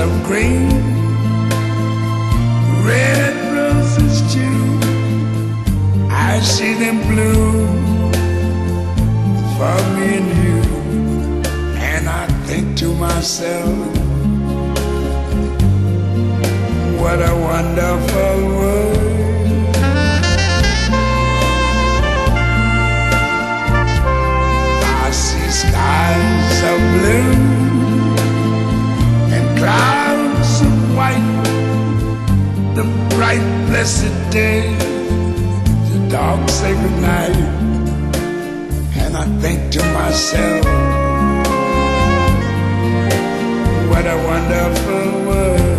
of green, red roses too. I see them bloom for me and you, and I think to myself, what a wonderful world. I see skies of blue and clouds of white, the bright blessed day, the dark sacred night, and I think to myself, what a wonderful world.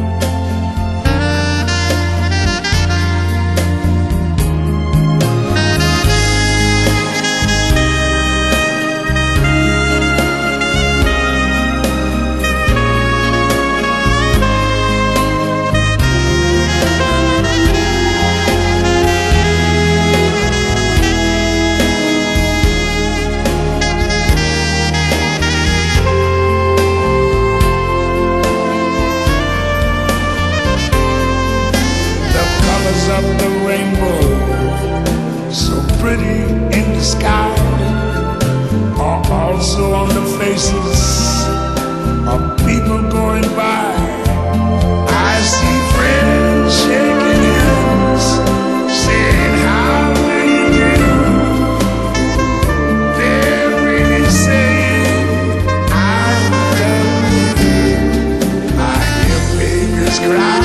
Of the rainbow, so pretty in the sky, are also on the faces of people going by. I see friends shaking hands, saying, how do you do? They're really saying, I love you. I hear babies cry,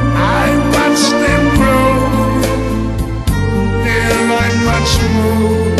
much more